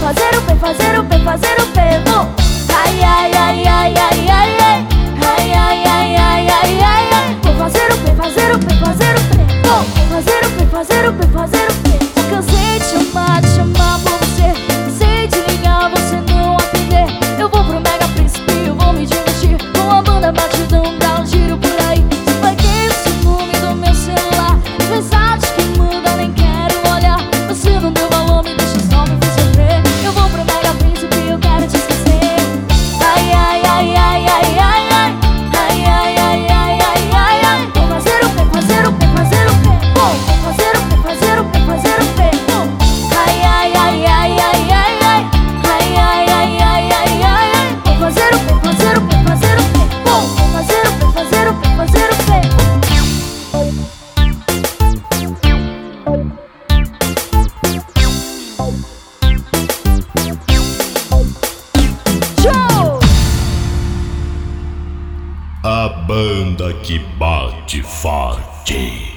fazer o P, fazer o P, fazer o P. Ai, ai, ai, ai, ai, ai, ai. Ai, ai, ai, ai, ai, ai, ai. Vou fazer o P, fazer o P, fazer o P. Vou fazer o P, fazer o P, fazer o P. Já cansei de chamar por você. Cansei de ligar, você não atender. Eu vou pro Mega Príncipe, eu vou me divertir com a banda batidão, dá um giro por aí. Paguei o ciúme do meu celular. Mensagens que mandam, nem quero olhar. Você não deu valor, me deixa só, me fez sofrer. Eu vou pro Mega Príncipe, eu quero te esquecer. Ai, ai, ai, ai, ai, ai, ai. Ai, ai, ai, ai, ai, ai, ai. Vou fazer o P, fazer o P, fazer o P. Vou fazer o P, fazer o P, fazer o P. Ai, ai, ai, ai, ai, ai, ai. Ai, ai, ai, ai, ai, ai, ai. Vou fazer o P, fazer o P, fazer o P. Vou fazer o P, fazer o P, fazer o P. Show! A banda que bate forte.